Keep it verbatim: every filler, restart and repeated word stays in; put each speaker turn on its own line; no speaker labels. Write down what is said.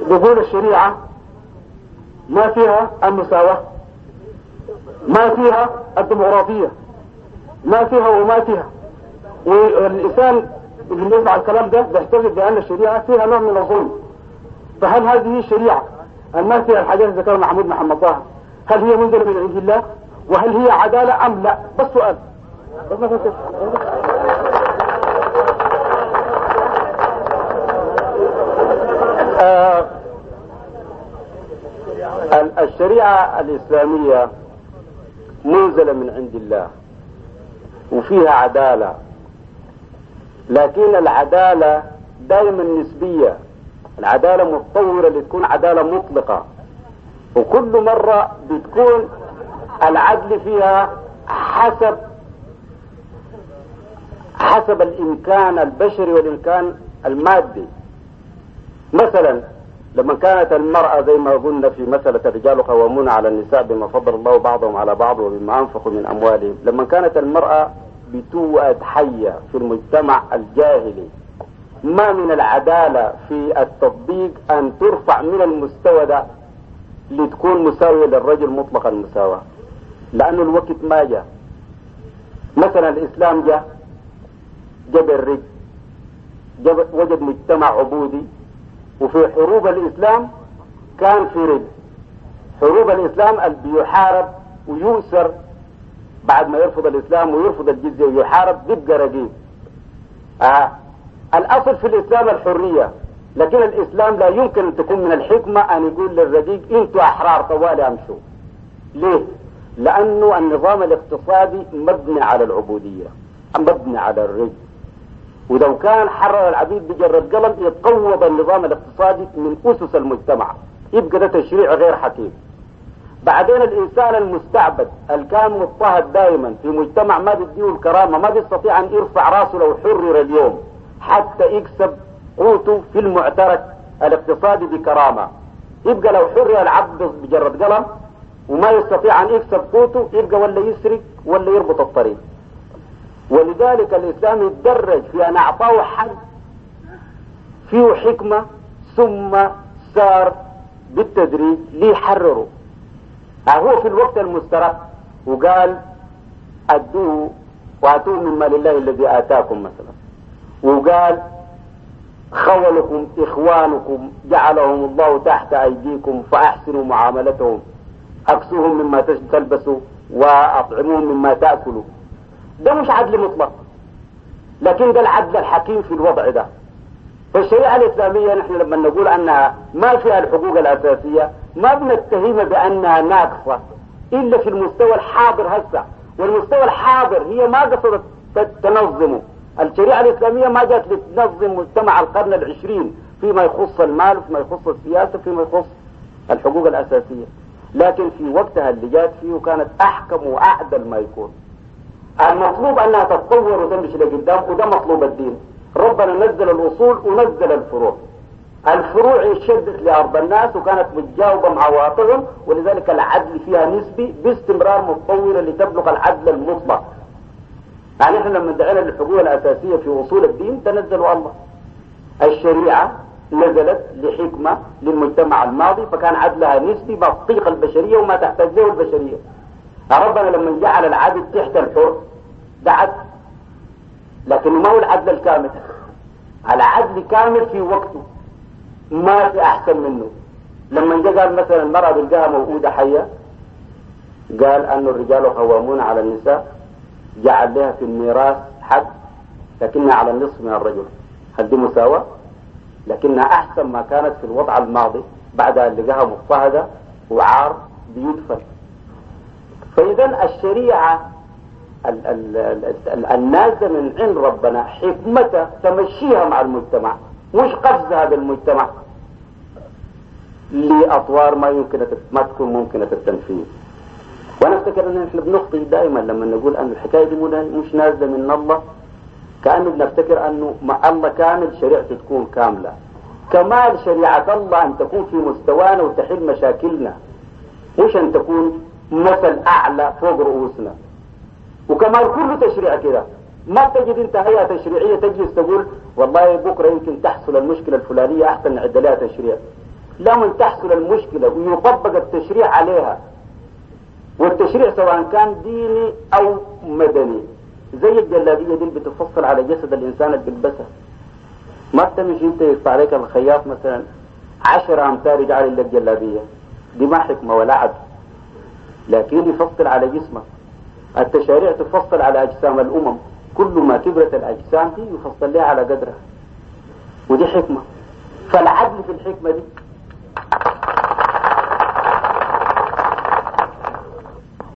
بيقول الشريعة ما فيها المساواة، ما فيها الديمقراطية، ما فيها وما فيها. والإنسان اللي يسمع الكلام ده بيحتفظ بأن الشريعة فيها نوع من الظلم. فهل هذه الشريعة ما فيها الحاجات اللي ذكرها محمود محمد طه هل هي منزلة من عند الله وهل هي عدالة أم لا؟ بس سؤال. آه الشريعة الإسلامية منزلة من عند الله وفيها عدالة، لكن العدالة دائما نسبية. العدالة متطورة لتكون عدالة مطلقة، وكل مرة بتكون العدل فيها حسب حسب الإمكان البشري والإمكان المادي. مثلا لما كانت المرأة زي ما قلنا في مسألة الرجال قوامون على النساء بما فضل الله بعضهم على بعض وبما أنفقوا من أموالهم، لما كانت المرأة بتوأد حية في المجتمع الجاهلي، ما من العدالة في التطبيق أن ترفع من المستوى ده لتكون مساوية للرجل مطلق المساواة، لأنه الوقت ما جاء. مثلا الإسلام جاء جاب الرجل، جاب وجد مجتمع عبودي، وفي حروب الإسلام كان في رجل. حروب الإسلام اللي بيحارب ويؤسر بعد ما يرفض الإسلام ويرفض الجزية ويحارب بيبقى رقيب. آه. الأصل في الإسلام الحرية، لكن الإسلام لا يمكن أن تكون من الحكمة أن يقول للرقيق أنتوا أحرار طوالي أمشوا. ليه؟ لأنه النظام الاقتصادي مبني على العبودية، مبني على الرجل، ولو كان حرر العبيد بجرد قلم يتقوض النظام الاقتصادي من أسس المجتمع، يبقى ده تشريع غير حكيم. بعدين الإنسان المستعبد اللي كان مضطهد دائما في مجتمع ما بيديه الكرامة، ما بيستطيع أن يرفع راسه لو حرر اليوم حتى يكسب قوته في المعترك الاقتصادي بكرامة. يبقى لو حرر العبد بجرد قلم وما يستطيع أن يكسب قوته، يبقى ولا يسرق ولا يربط الطريق. ولذلك الإسلام يتدرج في أن أعطاه حد فيه حكمة، ثم سار بالتدريج ليحرره. هو في الوقت المسترق وقال أدوه وأتوه من مال الله الذي آتاكم مثلا، وقال خولكم إخوانكم جعلهم الله تحت أيديكم فأحسنوا معاملتهم، أكسوهم مما تلبسوا وأطعموهم مما تأكلوا. ده مش عدل مطلق، لكن ده العدل الحكيم في الوضع ده. فالشريعة الإسلامية نحن لما نقول أنها ما فيها الحقوق الأساسية ما بنتهمها بأنها ناقصة إلا في المستوى الحاضر هسه، والمستوى الحاضر هي ما قصدت تنظمه. الشريعة الإسلامية ما جات لتنظم مجتمع القرن العشرين فيما يخص المال، فيما يخص السياسة، فيما يخص الحقوق الأساسية، لكن في وقتها اللي جات فيه كانت أحكم وأعدل ما يكون. المطلوب أنها تتطور وتمشي لقدام، وده مطلوب الدين. ربنا نزل الأصول ونزل الفروع. الفروع شدت لأرض الناس وكانت متجاوبة مع واقعهم، ولذلك العدل فيها نسبي باستمرار متطورة لتبلغ العدل المطلق. يعني احنا لما ادعينا للحقوق الأساسية في أصول الدين تنزلوا الله. الشريعة نزلت لحكمة للمجتمع الماضي، فكان عدلها نسبي ما تطيق البشرية وما تحتاج له البشرية. ربنا لما جعل العدل تحت الحر ده عدل، لكنه ما هو العدل الكامل. العدل كامل في وقته، ما في أحسن منه. لما جاء قال مثلا المرأة بلقاها موؤودة حية، قال أن الرجال قوامون على النساء، جعل لها في الميراث حد لكنها على النصف من الرجل. هل دي مساواة؟ لكنها أحسن ما كانت في الوضع الماضي بعد أن لقاها مضطهدة وعار بيدفن. فإذا الشريعة النازلة من عند ربنا حكمتها تمشيها مع المجتمع، مش قفزها بالمجتمع لأطوار ما يمكن ما تكون ممكنة التنفيذ. وأنا أفتكر أن احنا بنخطئ دائما لما نقول أن الحكاية دي مش نازلة من الله، كأنه بنفتكر أنه ما الله كامل شريعته تكون كاملة. كمال شريعة الله أن تكون في مستوانا وتحل مشاكلنا، مش أن تكون مثل أعلى فوق رؤوسنا. وكمال كل تشريع كده، ما تجد انت هيئة تشريعية تجلس تقول والله بكرة يمكن تحصل المشكلة الفلانية أحسن نعد لها تشريع. لما تحصل المشكلة ويطبق التشريع عليها، والتشريع سواء كان ديني او مدني، زي الجلابية دي اللي بتفصل على جسد الانسان اللي بيلبسها. ما تمشي انت يقطع عليك الخياط مثلا عشر امتار يجعل لك جلابية، دي ما حكمة ولا عدل، لكن يفصل على جسمك. التشاريع تفصل على اجسام الامم، كل ما كبرت الاجسام دي يفصل لها على قدرها، ودي حكمة. فالعدل في الحكمة دي